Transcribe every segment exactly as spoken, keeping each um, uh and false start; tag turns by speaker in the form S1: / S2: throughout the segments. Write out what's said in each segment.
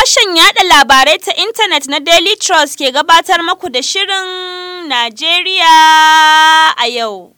S1: Sashen yaɗa labarai ta intanet na Daily Trust ke gabatar muku da Shirin Najeriya a yau.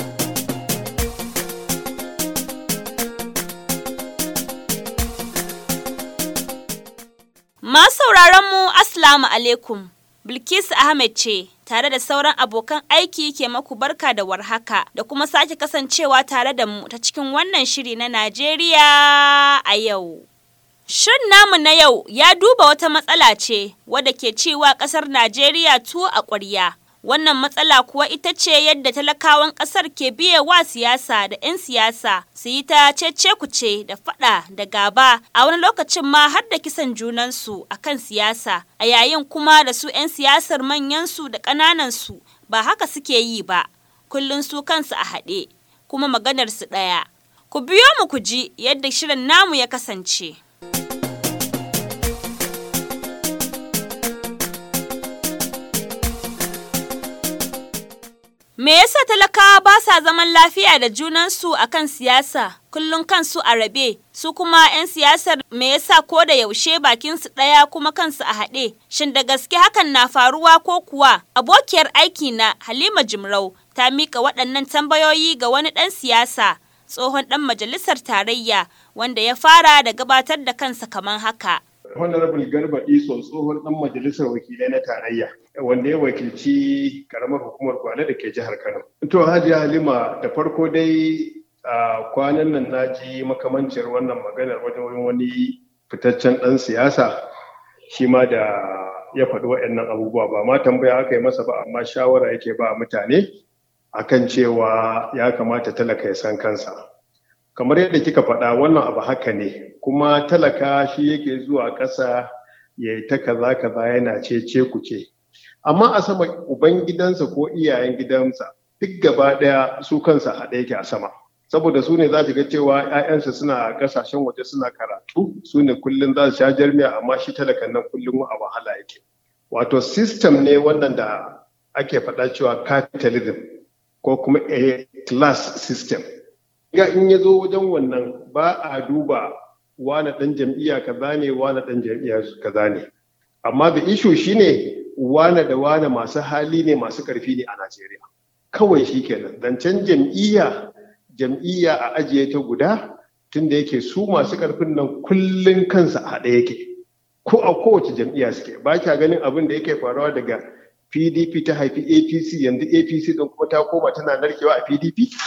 S1: Masu sauraron mu Assalamu alaikum. Bilkisu Ahmed ce tare da sauran abokan aiki ke maku barka da warhaka da kuma sake kasancewa tare da mu ta cikin wannan shiri na Najeriya a yau. Shirin namu na yau ya duba wata matsala ce wadda ke cewa ƙasar Najeriya tuwo a ƙwarya. Wannan matsala kuwa ita ce yadda talakawan ƙasar ke biye wa siyasa da 'yan siyasa su yi ta cece-kuce da faɗa da gaba a wani lokacin ma har da kisan junansu a kan siyasa, a yayin kuma da su 'yan siyasar manyansu da ƙananansu ba haka suke yi ba, kullum su kansu a haɗe, kuma maganarsu ɗaya. Ku biyo mu ku ji yadda shirin namu ya kasance. Me yasa talakawa ba sa zaman lafiya da junansu a kan siyasa, kullum kansu a rabe, su kuma 'yan siyasar me yasa ko da yaushe bakinsu ɗaya kuma kansu a haɗe? Shin da gaske hakan na faruwa ko kuwa? Abokiyar aiki na Halima Jimrau ta miƙa waɗannan tambayoyi ga wani ɗan siyasa, tsohon ɗan majalisar tarayya, wanda ya fara da gabatar da kansa kamar haka.
S2: Honorable Garba Iso, tsohon ɗan majalisar wakilai na tarayya, wanda ya wakilci karamar hukumar Gwale da ke jihar Kano. To Hajiya Halima, da farko dai a kwanan nan na ji makamancin wannan maganar wajen wani fitaccen ɗan siyasa shi ma da ya faɗi waɗannan abubuwa, ba ma tambaya aka yi masa ba, amma shawara yake ba mutane akan cewa ya kamata talaka ya san kansa. Kamar yadda kika faɗa, wannan abu haka ne, kuma talaka shi yake zuwa ƙasa ya yi ta kaza kaza yana cece kuce. Amma a sama uban gidansa ko iyayen gidansa duk gaba ɗaya su kansa haɗe yake a sama. Saboda su ne za su ga cewa 'ya'yansa suna ƙasashen waje suna karatu, su ne kullum za su sha jarmiya, amma shi talakan nan kullum a wahala yake. Wato system ne wannan da ake faɗa cewa capitalism ko kuma a class system. Ga in ya zo wajen wannan ba a duba wane ɗan jam'iyya kaza ne, wane ɗan jam'iyya kaza ne. Amma the issue shine wane da wane masu hali ne, masu ƙarfi ne a Najeriya. Kawai shi kenan. Zancen jam'iyya, jam'iyya a ajiye ta guda, tunda yake su masu ƙarfin nan kullum kansa a haɗe yake. Ko a kowace jam'iyya suke. Ba kya ganin abin da yake faruwa daga P D P ta haifi A P C, yanzu A P C ɗin kuma ta koma tana narkewa a P D P?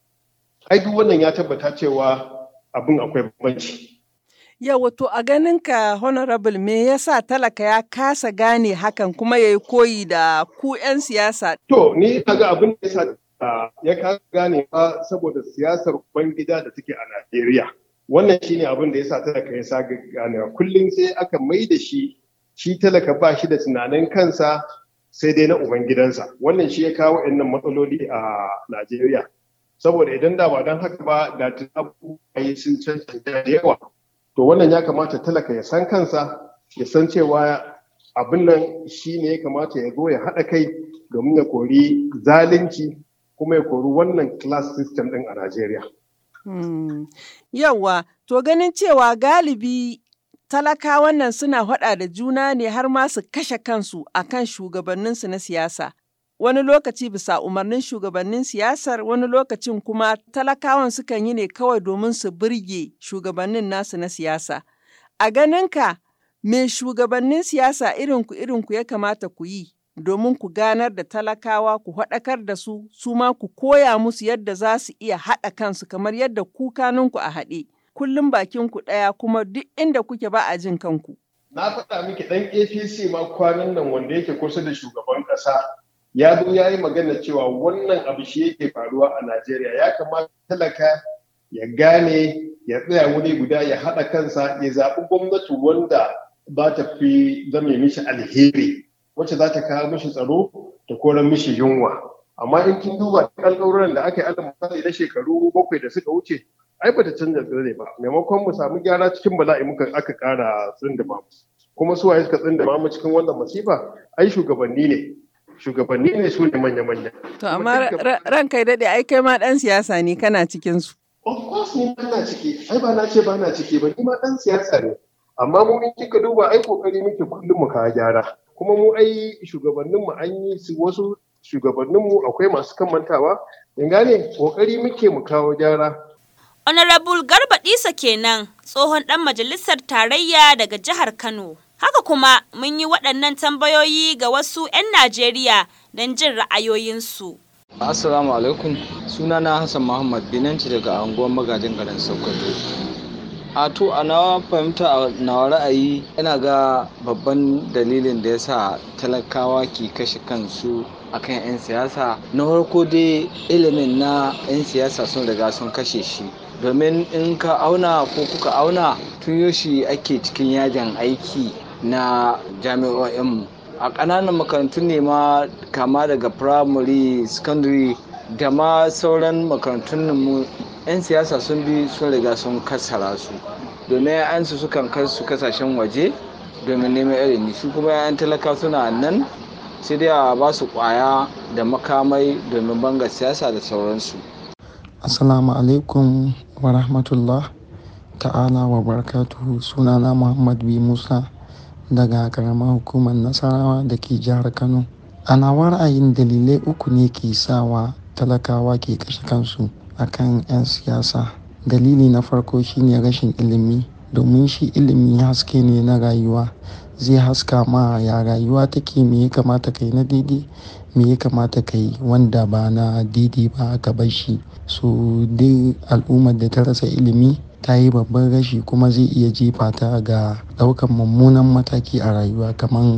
S2: Ai duk wannan ya tabbata cewa abin akwai bambanci.
S3: Yawa, to a ganinka Honorable, me yasa talaka ya kasa gane hakan kuma ya yi koyi da ku 'yan siyasa?
S2: To ni kaga abin da yasa ya kasa gane ba saboda siyasar ubangida da take a Najeriya. Wannan shine abin da yasa talaka ya sa gane. Kullum sai aka mai da shi shi talaka ba shi da tunanin kansa sai dai na ubangidansa. Wannan shi ya kawo waɗannan matsaloli a Najeriya. Saboda idan da ba don haka ba da abubuwa sun cancanta da yawa. To wannan ya kamata talaka ya san kansa, ya san cewa abin nan shi ne ya kamata ya zo ya haɗa kai domin ya kori zalunci kuma ya kori wannan class system ɗin a Najeriya.
S3: Hmm. Yawwa, to ganin cewa galibi talakawan nan suna haɗa da juna ne har ma su kashe kansu akan shugabanninsu na siyasa. Wani lokaci bisa umarnin shugabannin siyasar, wani lokacin kuma talakawan sukan yi ne kawai domin su burge shugabannin nasu na siyasa. A ganinka, me shugabannin siyasa irinku irinku ya kamata ku yi domin ku ganar da talakawa, ku haɗakar da su, su ma ku koya musu yadda za su iya haɗa kansu kamar yadda ku kanunku a haɗe. Kullum bakinku ɗaya kuma duk inda kuke ba a jin kanku.
S2: Na faɗa miki ɗan A P C ma kwanan nan wanda yake kusa da shugaban ƙasa. Ya zo ya yi magana cewa wannan abu shi yake faruwa a Najeriya, ya kamata talaka ya gane, ya tsaya wuri guda, ya haɗa kansa, ya zaɓi gwamnati wanda za ta fi zame mishi alheri, wacce za ta kawo mishi tsaro da koran mishi yunwa. Amma in kin duba alƙawuran da aka yi alal misali na shekaru bakwai da suka wuce, ai ba ta canza tsare ba. Maimakon mu samu gyara cikin bala'i muka aka ƙara tsindima mu. Kuma su waye suka tsindima mu cikin wannan masifa? Ai shugabanni ne. Shugabanni ne su ne manya-manya.
S3: To amma ran kai daɗe ai kai ma ɗan siyasa ne, kana cikin su.
S2: Of course ni ba na ciki. Ai ba na ce ba na ciki ba, ni ma ɗan siyasa ne. amma mu in kika duba ai kokari muke kullum mu kawo gyara, kuma mu ai shugabanninmu an yi su wasu shugabanninmu akwai masu kamantawa, in gane kokari muke mu kawo gyara.
S1: Honorable Garba Disa kenan, tsohon ɗan majalisar tarayya daga jihar Kano. Haka kuma mun yi waɗannan tambayoyi ga wasu 'yan Najeriya don jin ra'ayoyinsu.
S4: Assalamu alaikum, sunana Hassan Muhammad Binanci daga anguwar magajin garin Sokoto. A to a nawa fahimta a nawa ra'ayi ina ga babban dalilin da ya sa talakawa ke kashe kansu akan 'yan siyasa, na farko dai ilimin na 'yan siyasa sun riga sun kashe shi, domin in ka auna ko kuka auna tun yaushe ake cikin yajin aiki na jami'o'inmu. A ƙananan makarantu ne ma, kama daga firamare, secondary da ma sauran makarantun mu 'yan siyasa sun bi sun riga sun kassara su, domin 'ya'yansu sukan kai su kasashen waje domin neman ilimi, su kuma 'ya'yan talaka suna nan sai dai a ba su ƙwaya da makamai domin banga siyasa da sauransu.
S5: Assalamu alaikum wa rahmatullah ta'ala wa barakatuhu. Sunana Muhammad B. Musa daga ƙaramar hukumar Nasarawa da ke jihar Kano. A nawa ra'ayin dalilai uku ne ke sawa talakawa ke kashe kansu akan 'yan siyasa. Dalili na farko shine rashin ilimi, domin shi ilimi haske ne na rayuwa, zai haska ma ya rayuwa take, me ya kamata kai na daidai, me ya kamata kai wanda ba na daidai ba ka bar shi. So dai al'ummar da ta rasa ilimi ta yi babban rashi, kuma zai iya jefa ta ga ɗaukan mummunan mataki a rayuwa, kamar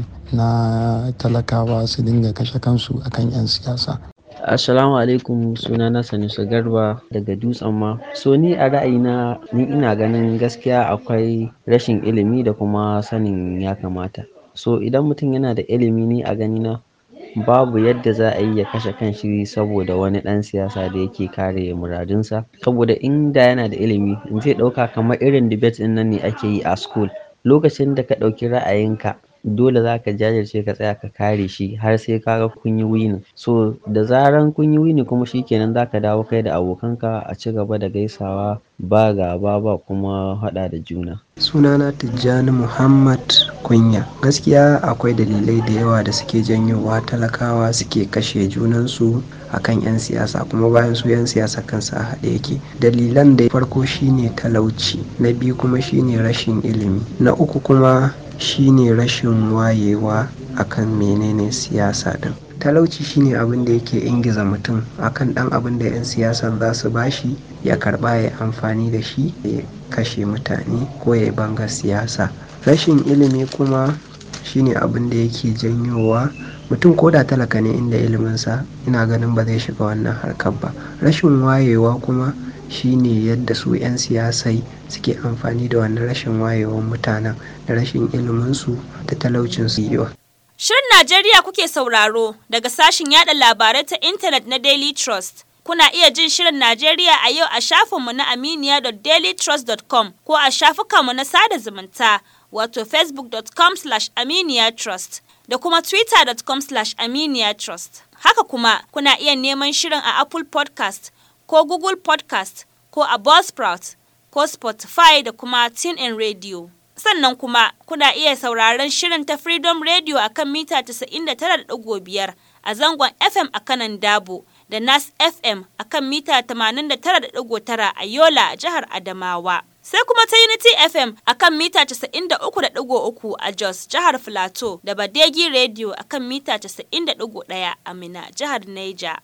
S5: na talakawa su dinga kashe kansu akan 'yan siyasa.
S6: Assalamu alaikum, sunana Sanusi Garba daga Dutsen ma. So ni a ra'ayina, ni ina ganin gaskiya akwai rashin ilimi da kuma sanin ya kamata. So idan mutum yana da ilimi, ni a ganina babu yadda za a yi ya kashe kanshi saboda wani ɗan siyasa da yake kare muradunsa. Saboda inda yana da ilimi zai ɗauka kamar irin debate ɗin nan ne ake yi a school. Lokacin da ka ɗauki ra'ayinka, dole za ka jajirce ka tsaya ka kare shi har sai ka ga kun yi wini. So da zaran kun yi wini kuma shikenan za ka dawo kai da abokanka a ci gaba da gaisawa, ba gaba ba kuma haɗa da juna.
S7: Sunana Tijjani Muhammad Kunya. Gaskiya akwai dalilai da yawa da suke janyowa talakawa suke kashe junansu akan 'yan siyasa, kuma bayan su 'yan siyasa kansu a haɗe yake. Dalilan da farko shine talauci, na biyu kuma shine rashin ilimi, na uku kuma shine rashin wayewa akan menene siyasa din. Talauci shine abin da yake ingiza mutum akan dan abin da 'yan siyasan za su bashi ya karba ya amfani da shi ya kashe mutane ko ya banga siyasa. Rashin ilimi kuma shine abin da yake janyowa mutum ko da talaka ne inda iliminsa, ina ganin ba zai shiga wannan harkar ba. Rashin wayewa kuma shine yadda su 'yan siyasai suke amfani da wannan rashin wayewan mutanen da rashin iliminsu da talaucinsu yiwa.
S1: Shirin Najeriya kuke sauraro daga sashin yada labarai ta intanet na Daily Trust. Kuna iya jin Shirin Najeriya a yau a shafinmu na aminiya dot daily trust dot com ko a shafukanmu na sada zumunta, wato facebook dot com slash aminiya trust da kuma twitter dot com slash aminiya trust. Haka kuma kuna iya neman shirin a Apple Podcast ko Google Podcast ko a Buzzsprout ko Spotify da kuma TuneIn Radio. Sannan kuma kuna iya sauraron shirin ta Freedom Radio a kan mita casa'in da tara da ɗigo biyar a zangon F M a kanan Dabo, da Nas F M a kan mita tamanin da tara da ɗigo tara a Yola a jihar Adamawa. Sai kuma ta Unity F M a kan mita casa'in da uku da ɗigo uku a Jos jihar Filato, da Badegi Radio a kan mita casa'in da ɗigo ɗaya a Mina jihar Niger.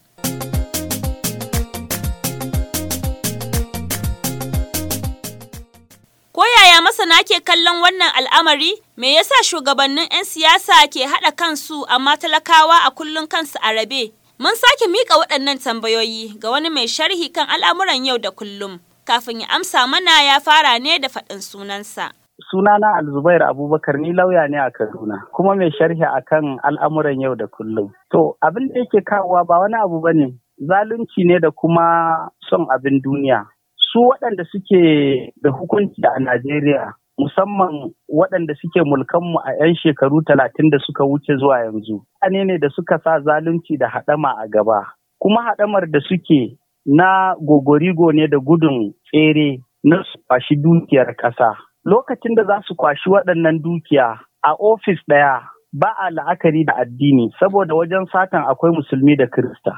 S1: Ko yaya masana ke kallon wannan al'amari? Me yasa shugabannin 'yan siyasa ke haɗa kansu amma talakawa a kullum kansu a rabe? Mun sake miƙa waɗannan tambayoyi ga wani mai sharhi kan al'amuran yau da kullum. Kafin ya amsa mana ya fara ne da faɗin sunansa.
S8: Sunana Alzubair Abubakar, ni lauya ne a Kaduna, kuma mai sharhi akan al'amuran yau da kullum. To, abin da yake kawowa ba wani abu bane, zalunci ne da kuma son abin duniya. Su waɗanda suke da hukunci a Najeriya, musamman waɗanda suke mulkanmu a 'yan shekaru talatin da suka wuce zuwa yanzu, ne ne da suka sa zalunci da haɗama a gaba. Kuma haɗamar da suke na gogorigo ne da gudun tsere na su fashi dukiyar ƙasa. lokacin da za su kwashi waɗannan dukiya a ofis ɗaya ba a la'akari da addini saboda wajen satan akwai musulmi da Kirista.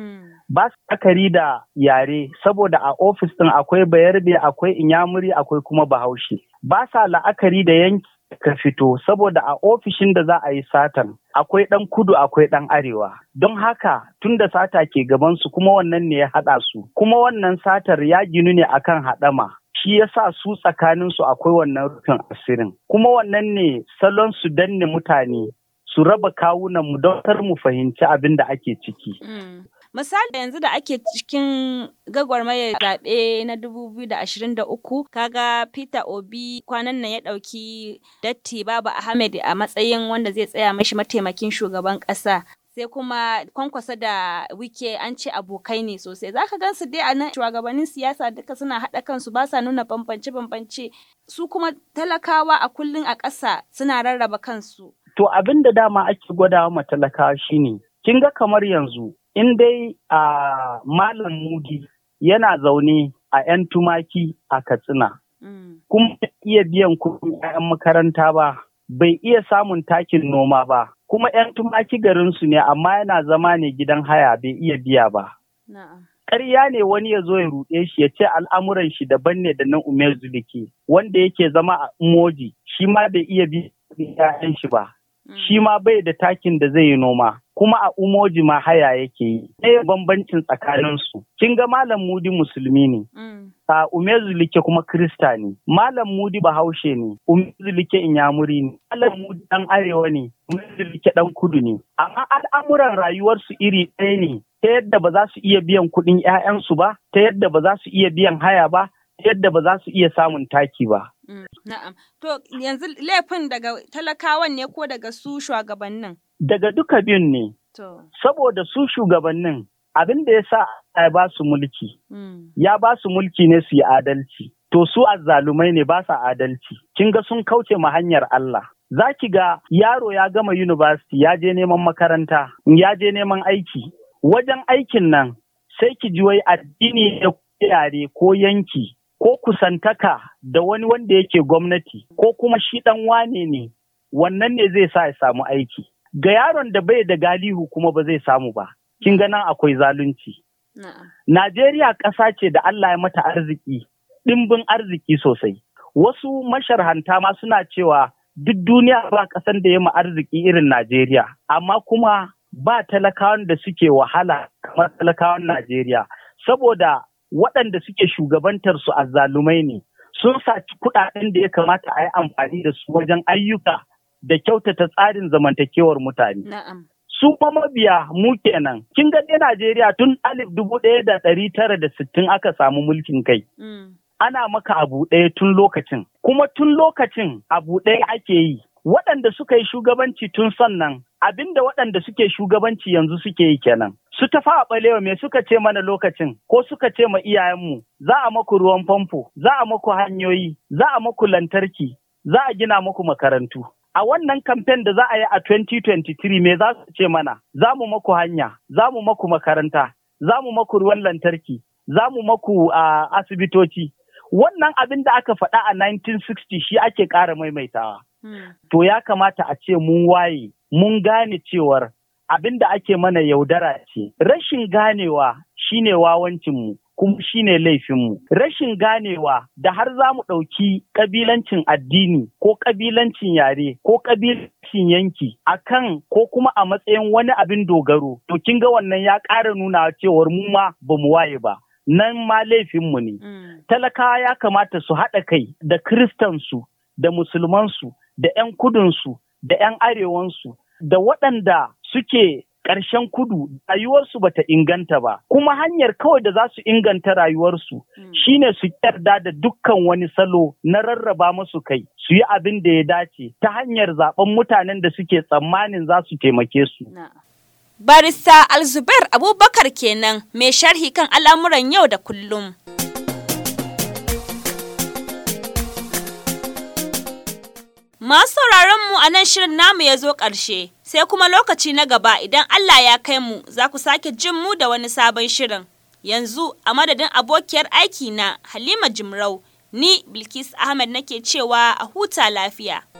S8: Ba su la'akari da yare saboda a ofis ɗin akwai bayarbe, akwai inyamuri, akwai kuma bahaushe. Ba sa la'akari da yanki ka fito saboda a ofishin da za a yi satan akwai ɗan kudu akwai ɗan arewa. Don haka tun da sata ke gabansu kuma wannan ne ya haɗa su, kuma wannan satar ya ginu ne akan haɗama. Shi ya sa su tsakaninsu akwai wannan rufin asirin. Kuma wannan ne salon su danne mutane su raba kawunan mu don kar mu fahimci abin da ake ciki.
S1: Mm. Misali yanzu da ake cikin gwagwarmayar zaɓe na dubu biyu da ashirin da uku, kaga Peter Obi kwanan nan ya ɗauki Datti Baba Ahmed a matsayin wanda zai tsaya mashi mataimakin shugaban ƙasa. Sai kuma Kwankwasa da Wike an ce abokai ne sosai. Za ka gansu dai a nan shugabannin siyasa duka suna haɗa kansu ba sa nuna bambance-bambance. Su kuma talakawa a kullum a ƙasa suna rarraba kansu.
S8: To abin da dama ake gwadawa ma talakawa shine, kin ga kamar yanzu in dai a Malam Mudi yana zaune a 'yan tumaki a Katsina, mm. kuma bai iya biyan kuɗin 'ya'yan makaranta ba, bai iya samun takin noma ba, kuma 'yan tumaki garinsu ne amma yana zama ne gidan haya bai iya biya ba. Ƙarya ne wani ya zo ya ruɗe shi ya ce al'amuran shi daban ne da nan Umar Zulike, wanda yake zama a Umoji, shi ma bai iya biya 'ya'yan shi ba. Shi ma bai da takin da zai yi noma, kuma a Umoji ma haya yake yi. Ɗaya bambancin tsakaninsu. Kin ga Malam Mudi musulmi ne, mm. a Umar Zulike kuma Kirista ne. Malam Mudi Bahaushe ne, Umar Zulike Inyamuri ne. Malam Mudi ɗan Arewa ne, Umar Zulike ɗan Kudu ne. Amma al'amuran rayuwarsu iri ɗaya ne, ta yadda ba za su iya biyan kuɗin 'ya'yansu ba, ta yadda ba za su iya biyan haya ba, ta yadda ba za su iya samun taki ba.
S1: Mm, na'am. To yanzu laifin daga talakawan ne ko daga su shugabannin?
S8: Daga duka biyun ne.
S1: To. Saboda
S8: su shugabannin abin da ya sa ya ba su mulki, mm. ya ba su mulki ne su yi adalci. To su azzalumai ne ba sa adalci. Kin ga sun kauce ma hanyar Allah. Za ki ga yaro ya gama university ya je neman makaranta, ya je neman aiki. Wajen aikin nan sai ki ji wai addini da yare ko yanki ko kusantaka da wani wanda yake gwamnati ko kuma shi ɗan wane ne, wannan ne zai sa ya samu aiki. Ga yaron da bai da galihu kuma ba zai samu ba. Kin ga nan akwai zalunci. Najeriya ƙasa ce da Allah ya mata arziki, ɗimbin arziki sosai. Wasu masharhanta ma suna cewa duk duniya ba ƙasan da ya ma arziki irin Najeriya, amma kuma ba talakawan da suke wahala kamar talakawan Najeriya, saboda waɗanda suke shugabantar su azzalumai ne, sun saci kuɗaɗen da ya kamata a yi amfani da su wajen ayyuka da kyautata tsarin zamantakewar mutane.
S1: Na'am.
S8: Su kuma mabiya mu kenan. Kin ga dai Najeriya tun alif dubu ɗaya da ɗari tara da sittin aka samu mulkin kai.
S1: Mm.
S8: Ana maka abu ɗaya tun lokacin. Kuma tun lokacin abu ɗaya ake yi. Waɗanda suka yi shugabanci tun sannan abinda waɗanda suke shugabanci yanzu suke yi kenan. Su tafa a ɓalewa me suka ce mana lokacin ko suka ce ma iyayenmu za a maku ruwan famfo, za a maku hanyoyi, za a maku lantarki, za a gina maku makarantu. A wannan kamfen da za a yi a twenty twenty-three me za su ce mana? Za mu maku hanya, za mu maku makaranta, za mu maku ruwan lantarki, za mu maku uh, asibitoci. Wannan abin da aka faɗa a nineteen sixty shi ake ƙara maimaitawa. Hmm. To ya kamata a ce mun waye, mun gane cewar abin da ake mana yaudara ce. Rashin ganewa shine wawancinmu, kuma shine laifinmu. Rashin ganewa da har za mu ɗauki ƙabilancin addini ko ƙabilancin yare ko ƙabilancin yanki akan ko kuma a matsayin wani abin dogaro. To kin ga wannan ya ƙara nuna cewar mu ma ba mu waye ba. Nan ma laifinmu ne. Mm. Talakawa ya kamata su haɗa kai da Kiristansu, da Musulmansu, da 'yan kudunsu, da 'yan arewansu, da waɗanda suke ƙarshen kudu rayuwarsu bata inganta ba. Kuma hanyar kawai da za su inganta rayuwarsu mm. shine su yarda da dukkan wani salo na rarraba musu kai, su yi abin da ya dace ta hanyar zaɓen mutanen da suke tsammanin za su taimake su.
S1: Nah. Barista Alzubair Abubakar kenan mai sharhi kan al'amuran yau da kullum. Masu sauraron mu a nan shirin namu ya zo ƙarshe, sai kuma lokaci na gaba idan Allah ya kai mu za ku sake jin mu da wani sabon shirin. Yanzu a madadin abokiyar aiki na Halima Jimrau Ni Bilkis Ahmed nake cewa a huta lafiya.